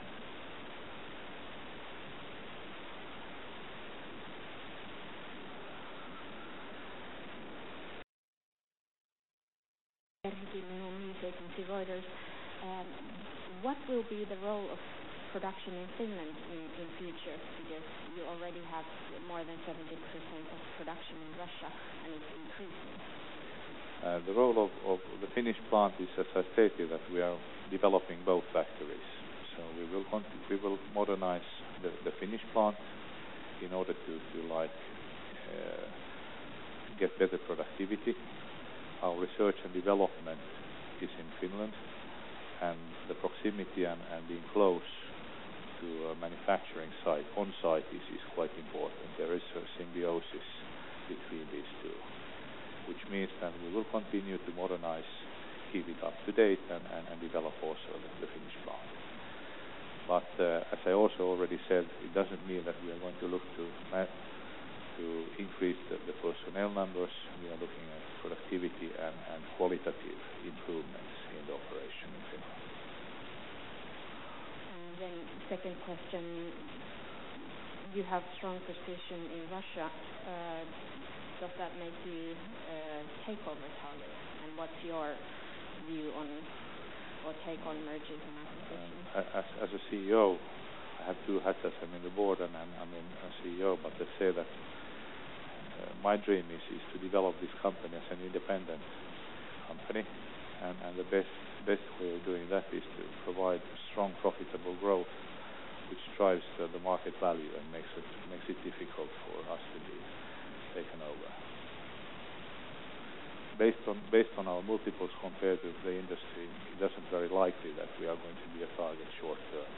Reuters. Um, what will be the role of production in Finland in, in future? Because you already have more than seventy percent of production in Russia, and it's increasing. Uh, the role of, of the Finnish plant is, as I stated, that we are developing both factories. So we will continue, we will modernize the, the Finnish plant in order to, to like uh, get better productivity. Our research and development is in Finland, and the proximity and, and being close to a manufacturing site, on site, is, is quite important. There is a symbiosis between these two, which means that we will continue to modernize, keep it up to date, and, and, and develop also the, the Finnish plant. But uh, as I also already said, it doesn't mean that we are going to look to to increase the, the personnel numbers. We are looking at productivity and, and qualitative improvements in the operation in Finland. And then second question, you have strong position in Russia. Uh, does that make you uh, take over targets? And what's your view on or take on mergers and acquisitions? Uh, as, as a C E O, I have two hats. I'm in the board and I'm, I'm in a C E O, but let's say that Uh, my dream is, is to develop this company as an independent company, and, and the best best way of doing that is to provide strong, profitable growth, which drives uh, the market value and makes it makes it difficult for us to be taken over. Based on based on our multiples compared to the industry, it doesn't very likely that we are going to be a target short term.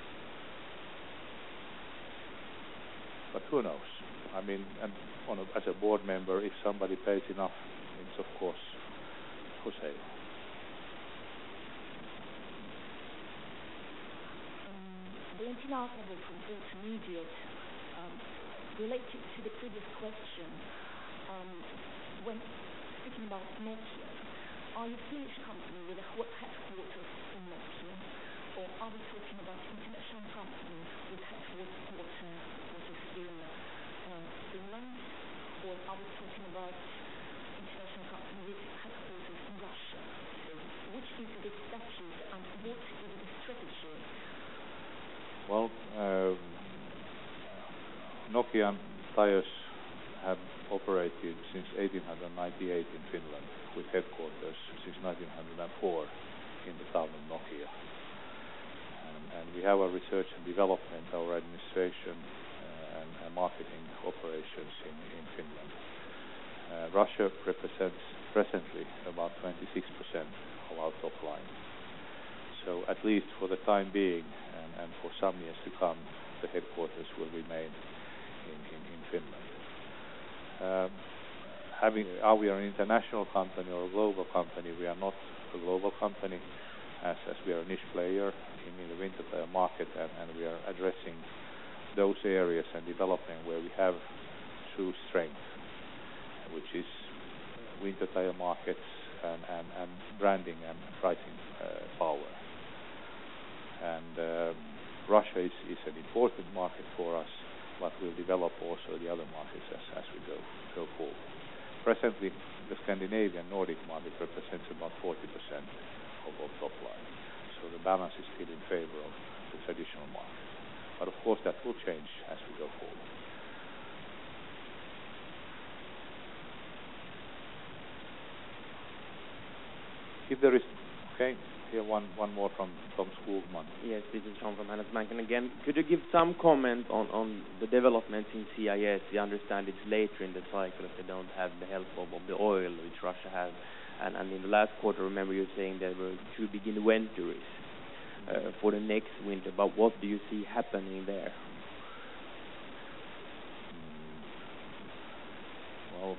But who knows? I mean, and on a, as a board member, if somebody pays enough, it's of course for sale. Um, Valentina Arnabo from Intermediate. Um, related to the previous question, um, when speaking about Nokia, are you a Finnish company with a headquarters in Nokia, or are we talking about international company with headquarters in uh, Finland, or are we talking about international company with headquarters in Russia? So which is the statute and what is the strategy? Well, um, Nokian Tires have operated since eighteen ninety-eight in Finland, with headquarters since nineteen oh four in the town of Nokia. And, and we have our research and development, our administration, and, and marketing operations in, in Finland. Uh, Russia represents presently about twenty-six percent of our top line. So at least for the time being, and, and for some years to come, the headquarters will remain in, in, in Finland. Um, having, are we an international company or a global company? We are not a global company, as, as we are a niche player in, in the winter tire market, and, and we are addressing those areas and developing where we have true strength, which is winter tire markets and, and, and branding and pricing uh, power. And um, Russia is, is an important market for us, but we'll develop also the other markets as, as we go, go forward. Presently, the Scandinavian Nordic market represents about forty percent of our top line. So the balance is still in favor of the traditional market. But of course that will change as we go forward. If there is, okay, here one, one more from Tom Skogman. Yes, this is Tom from Handelsbanken again. Could you give some comment on, on the developments in C I S? We understand it's later in the cycle if they don't have the help of, of the oil, which Russia has. And, and in the last quarter, remember you saying there were two big inventories uh, for the next winter. But what do you see happening there? Well,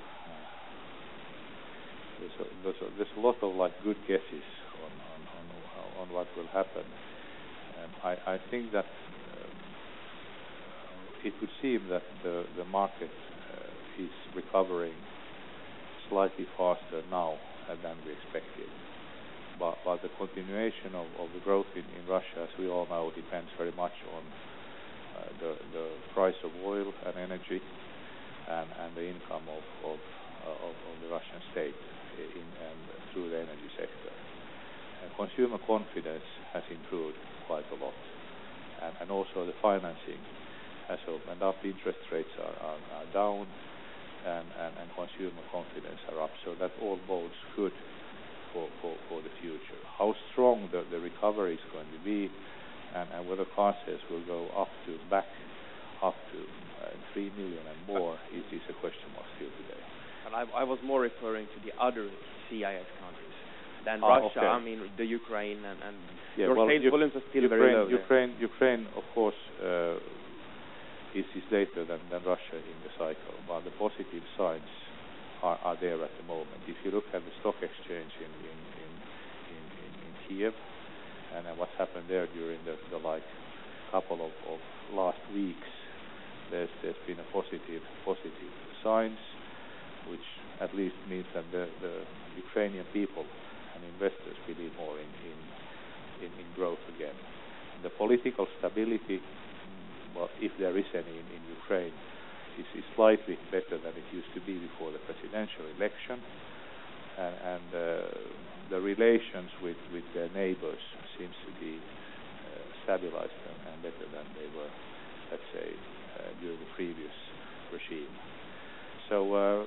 There's a, there's, a, there's a lot of like good guesses on on, on, on what will happen. Um, I, I think that uh, it would seem that the, the market uh, is recovering slightly faster now than we expected. but, but the continuation of, of the growth in, in Russia, as we all know, depends very much on uh, the, the price of oil and energy and, and the income of, of, uh, of, of the Russian state in, and through the energy sector. And consumer confidence has improved quite a lot, and, and also the financing has opened up. Interest rates are, are, are down, and, and, and consumer confidence are up. So that all bodes good for, for, for the future. How strong the, the recovery is going to be, and, and whether car sales will go up to back up to uh, three million and more is, is a question mark still today. And I, I was more referring to the other C I S countries than Ah, Russia. okay. I mean, the Ukraine and, and Yeah, your well, sales U- volumes are still Ukraine, very low. there. Ukraine, Ukraine, of course, uh, is, is later than, than Russia in the cycle, but the positive signs are, are there at the moment. If you look at the stock exchange in in in, in, in, in Kiev, and uh, what's happened there during the, the like couple of, of last weeks, there's there's been a positive positive signs, which at least means that the, the Ukrainian people and investors believe more in in, in, in growth again. The political stability, well, if there is any in, in Ukraine, is, is slightly better than it used to be before the presidential election, and, and uh, the relations with, with their neighbors seems to be uh, stabilized and, and better than they were, let's say, uh, during the previous regime. So uh,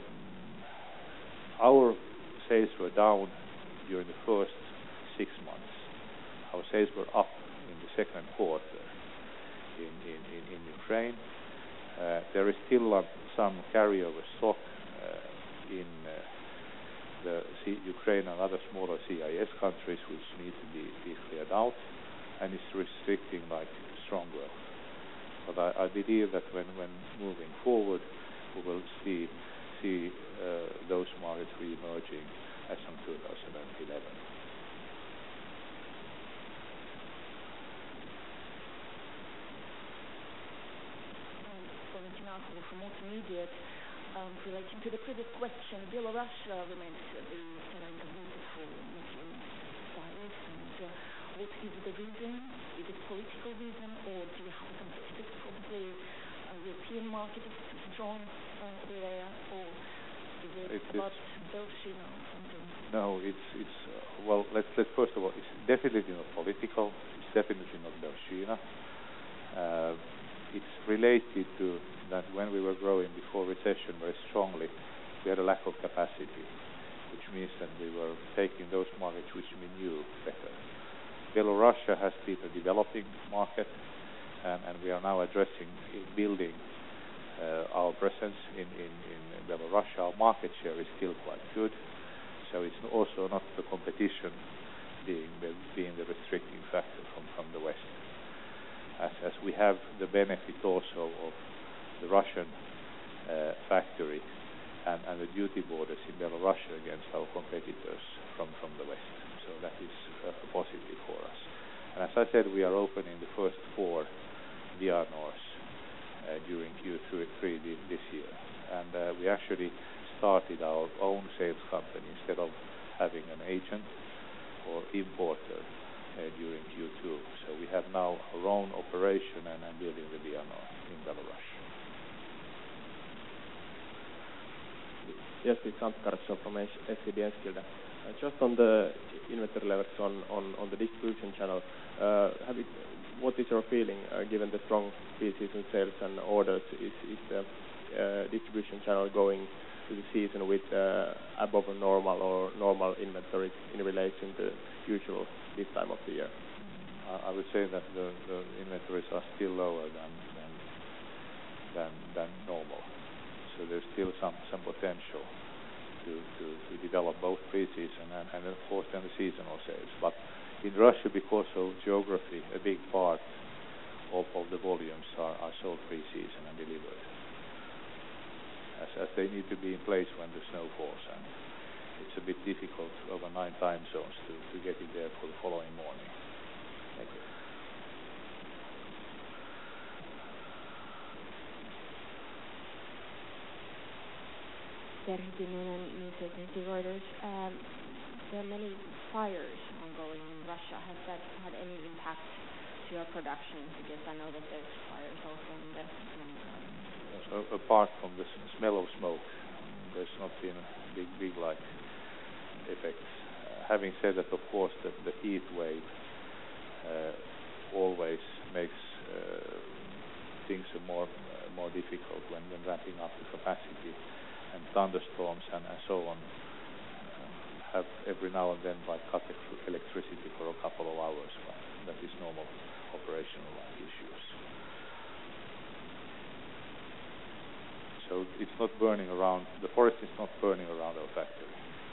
our sales were down during the first six months. Our sales were up in the second quarter in, in, in, in Ukraine. Uh, there is still uh, some carryover stock uh, in uh, the C- Ukraine and other smaller C I S countries which need to be, be cleared out, and it's restricting like strong growth. But I, I believe that when, when moving forward, we will see see uh, those markets re-emerging as from two thousand eleven. Valentina Akova from Intermediate. Um, relating to the previous question, Belarus uh, remains uh, the selling market for Nokian Tyres, and uh, what is the reason? Is it political reason, or do you have competitors? Probably uh, European market is too strong uh, there, or is it It's, about it's Belshina or something? No, it's it's uh, well. Let's let's first of all, it's definitely not political. It's definitely not Belshina. Uh, it's related to that when we were growing before recession very strongly, we had a lack of capacity, which means that we were taking those markets which we knew better. Belarusia has been a developing market, and, and we are now addressing building uh, our presence in, in, in Belarusia. Our market share is still quite good. So it's also not the competition being being the restricting factor from, from the West, as as we have the benefit also of the Russian uh, factory and, and the duty borders in Belarus against our competitors from, from the West. So that is uh, a positive for us. And as I said, we are opening the first four Vianors uh, during Q three this year, and uh, we actually started our own sales company instead of having an agent or importer uh, during Q two. So we have now our own operation and, and building the Vianor in Belarus. Yes, it's Antti Kartsson from S E B Enskilde. Uh, just on the inventory levels on, on, on the distribution channel, uh, have it, what is your feeling uh, given the strong pre-season sales and orders? Is, is the uh, distribution channel going to the season with uh, above normal or normal inventories in relation to usual this time of the year? I would say that the, the inventories are still lower than than than, than normal. So there's still some, some potential to, to, to develop both pre-season and, and of course then the seasonal sales. But in Russia, because of geography, a big part of, of the volumes are, are sold pre-season and delivered, as, as they need to be in place when the snow falls, and it's a bit difficult over nine time zones to, to get it there for the following morning. Thank you. Terhi Kinnunen, News Agency Reuters. Um, there are many fires ongoing in Russia. Has that had any impact to your production? Because I know that there's fires also in the. In, um, so apart from the s- smell of smoke, there's not been a big, big like effects. Uh, having said that, of course, the, the heat wave uh, always makes uh, things more uh, more difficult when, when ramping up the capacity, and thunderstorms and, and so on um, have every now and then like cut the electricity for a couple of hours. But that is normal operational issues. So it's not burning around, the forest is not burning around our factory.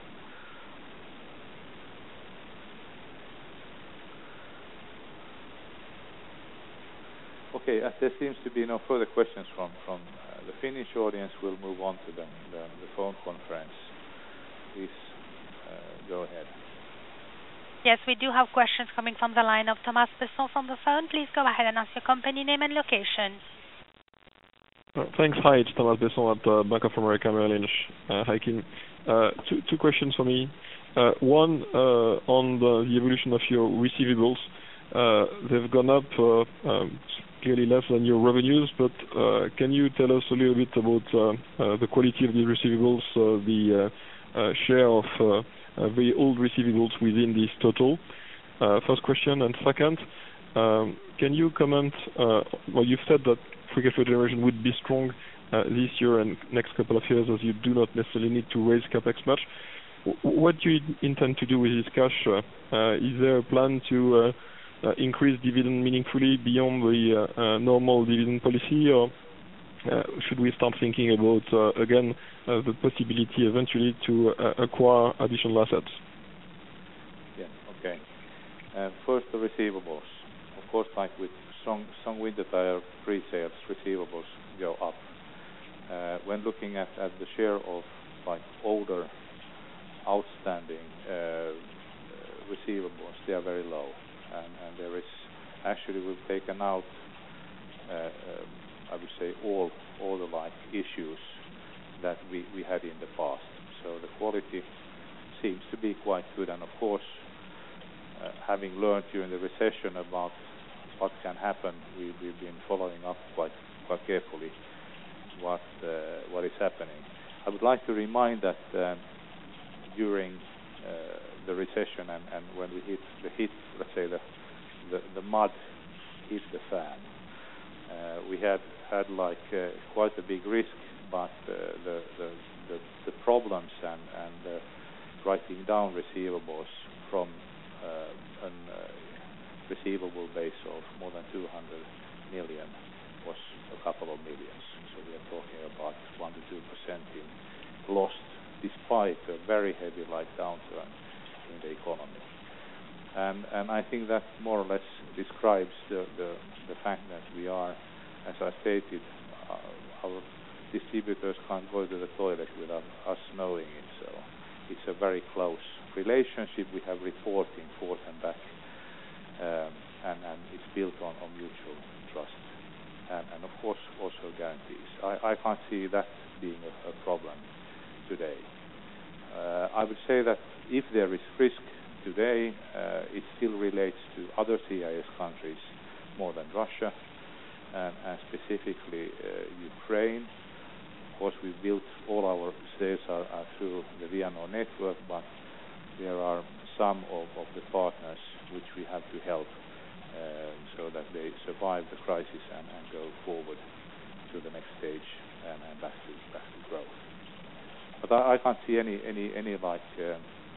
Okay, as there seems to be no further questions from, from uh, the Finnish audience, we'll move on to the, the, the phone conference. Please uh, go ahead. Yes, we do have questions coming from the line of Thomas Besson from the phone. Please go ahead and ask your company name and location. Uh, thanks. Hi, it's Thomas Besson at uh, Bank of America Merrill Lynch. Uh, hi, Kim. Uh, two, two questions for me. Uh, one, uh, on the, the evolution of your receivables. Uh, they've gone up uh, um, clearly less than your revenues, but uh, can you tell us a little bit about uh, uh, the quality of the receivables, uh, the uh, uh, share of uh, uh, very old receivables within this total? Uh, first question. And second, um, can you comment, uh, well, you've said that free cash flow generation would be strong uh, this year and next couple of years, as you do not necessarily need to raise capex much. W- what do you intend to do with this cash? Uh, uh, is there a plan to uh, uh, increase dividend meaningfully beyond the uh, uh, normal dividend policy, or uh, should we start thinking about, uh, again, uh, the possibility eventually to uh, acquire additional assets? Yeah, okay. Uh, first, the receivables. Of course, like with strong, strong winter tire pre-sales, receivables go up. Uh, when looking at, at the share of like older outstanding uh, receivables, they are very low, and, and there is actually we've taken out uh, um, I would say all all the like issues that we, we had in the past. So the quality seems to be quite good, and of course uh, having learned during the recession about what can happen, we, we've been following up quite quite carefully what uh, what is happening. I would like to remind that um, during uh, the recession and, and when we hit the hit, let's say the the, the mud hit the fan, uh, we had had like uh, quite a big risk, but uh, the, the the the problems and and uh, writing down receivables from uh, an uh, receivable base of more than two hundred million was a couple of millions. So we are talking about one to two percent in lost, despite a very heavy like downturn in the economy. And and I think that more or less describes the the, the fact that we are, as I stated, uh, our distributors can't go to the toilet without us knowing it. So it's a very close relationship. We have reporting forth and back. Um, and, and it's built on, on mutual trust, and, and of course also guarantees. I, I can't see that being a, a problem today. Uh, I would say that if there is risk today, uh, it still relates to other C I S countries more than Russia, and, and specifically uh, Ukraine. Of course, we built all our sales are, are through the Vianor network, but there are some of, of the partners which we have to help uh, so that they survive the crisis and, and go forward to the next stage and, and back to back to growth. But I, I can't see any any any like um,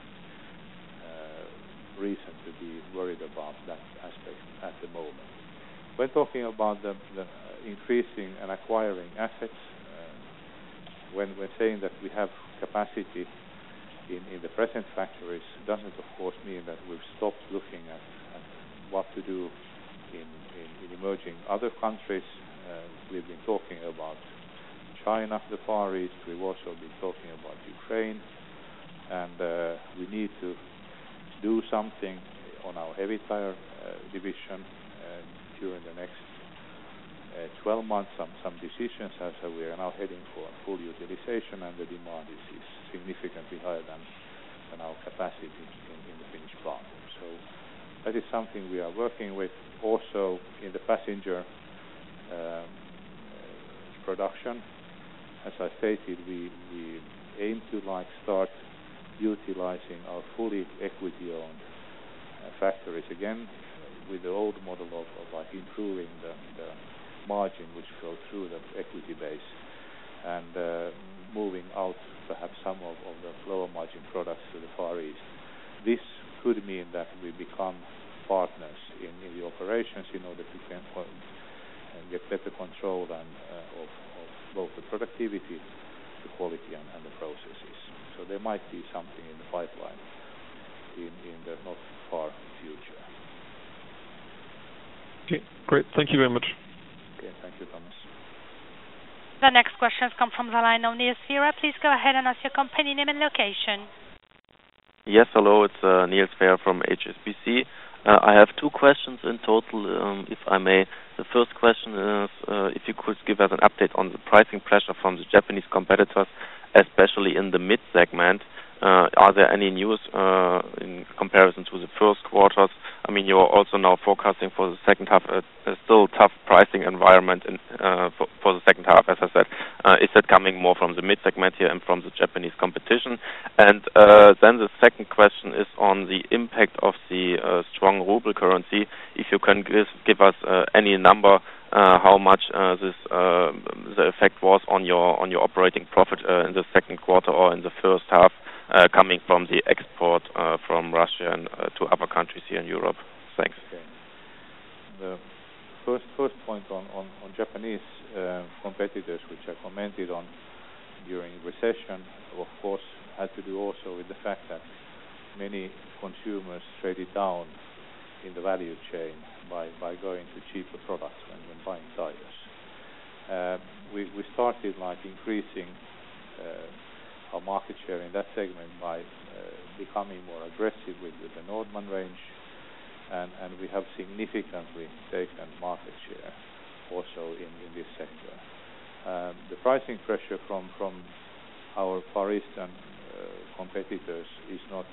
uh, reason to be worried about that aspect at the moment. When talking about the, the increasing and acquiring assets, uh, when when saying that we have capacity In, in the present factories, doesn't of course mean that we've stopped looking at, at what to do in, in, in emerging other countries. Uh, we've been talking about China, the Far East. We've also been talking about Ukraine, and uh, we need to do something on our heavy tire uh, division uh, during the next uh, twelve months. Some some decisions as uh, we are now heading for full utilization, and the demand is, is significantly higher than strengthen our capacity in, in the Finnish plant. So that is something we are working with. Also in the passenger um, production, as I stated, we, we aim to like start utilizing our fully equity-owned uh, factories again with the old model of, of like improving the, the margin which flow through the equity base and uh, moving out perhaps some of, of the lower margin products to the Far East. This could mean that we become partners in, in the operations in order to can, uh, get better control and, uh, of, of both the productivity, the quality and, and the processes. So there might be something in the pipeline in, in the not far future. Okay, great. Thank you very much. Okay, thank you, Thomas. The next questions come from the line of Niels Vera. Please go ahead and ask your company name and location. Yes, hello, it's uh, Niels Vera from H S B C. Uh, I have two questions in total, um, if I may. The first question is uh, if you could give us an update on the pricing pressure from the Japanese competitors, especially in the mid segment. Uh, are there any news uh, in comparison to the first quarters? I mean, you're also now forecasting for the second half a, a still tough pricing environment in, uh, for, for the second half, as I said. Uh, is that coming more from the mid segment here and from the Japanese competition? And uh, then the second question is on the impact of the uh, strong ruble currency. If you can give, give us uh, any number uh, how much uh, this uh, the effect was on your on your operating profit uh, in the second quarter or in the first half. Uh, coming from the export uh, from Russia and uh, to other countries here in Europe. Thanks. Okay. The first first point on, on, on Japanese uh, competitors, which I commented on during recession, of course, had to do also with the fact that many consumers traded down in the value chain by, by going to cheaper products when, when buying tires. Uh, we, we started like increasing uh, our market share in that segment by uh, becoming more aggressive with, with the Nordman range, and, and we have significantly taken market share also in, in this sector. Um, the pricing pressure from, from our Far Eastern uh, competitors is not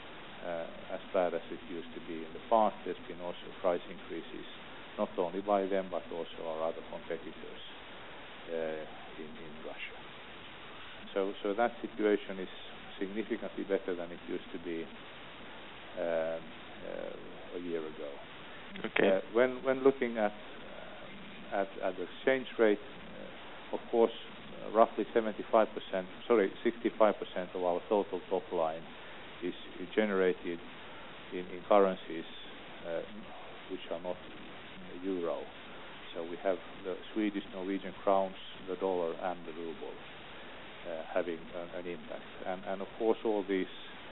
uh, as bad as it used to be in the past. There's been also price increases, not only by them but also our other competitors uh, in, in Russia. So, so that situation is significantly better than it used to be um, uh, a year ago. Okay. Uh, when when looking at uh, at, at the exchange rate, uh, of course, uh, roughly seventy-five percent, sorry, sixty-five percent of our total top line is, is generated in, in currencies uh, which are not euro. So we have the Swedish, Norwegian crowns, the dollar, and the ruble. Uh, having uh, an impact, and, and of course all these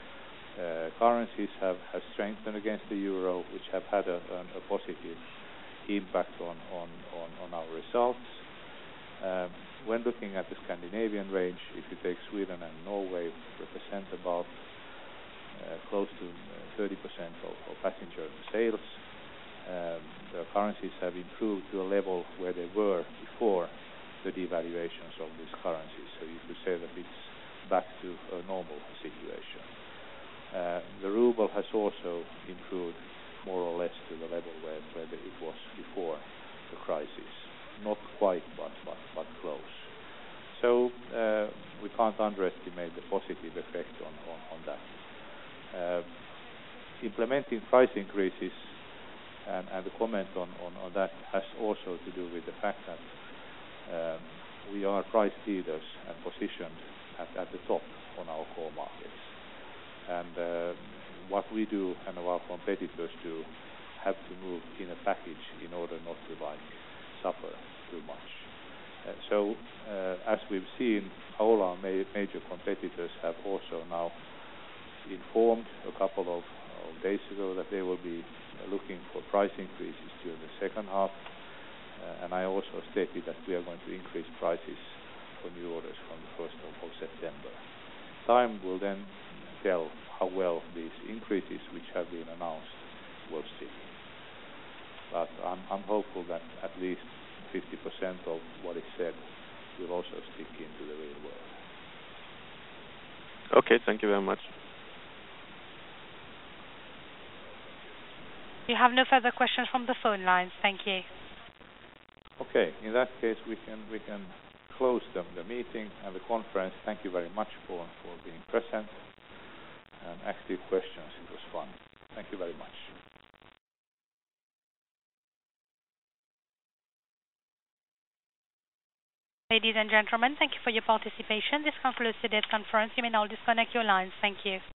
uh, currencies have, have strengthened against the euro, which have had a, a, a positive impact on, on, on, on our results. Um, when looking at the Scandinavian range, if you take Sweden and Norway, represent about uh, close to thirty percent of, of passenger sales. Um, the currencies have improved to a level where they were before the devaluations of these currencies, so you could say that it's back to a normal situation. Uh, the ruble has also improved more or less to the level where, where the, it was before the crisis. Not quite, but, but, but close. So uh, we can't underestimate the positive effect on, on, on that. Uh, implementing price increases and, and the comment on, on, on that has also to do with the fact that Um, we are price leaders and positioned at, at the top on our core markets. And uh, what we do and our competitors do have to move in a package in order not to like suffer too much. Uh, so uh, as we've seen, all our ma- major competitors have also now informed a couple of, of days ago that they will be looking for price increases during the second half. Uh, and I also stated that we are going to increase prices for new orders from the first of, of September. Time will then tell how well these increases, which have been announced, will stick. But I'm, I'm hopeful that at least fifty percent of what is said will also stick into the real world. Okay, thank you very much. You have no further questions from the phone lines. Thank you. Okay. In that case, we can we can close the, the meeting and the conference. Thank you very much for, for being present and active questions. It was fun. Thank you very much. Ladies and gentlemen, thank you for your participation. This concludes today's conference. You may now disconnect your lines. Thank you.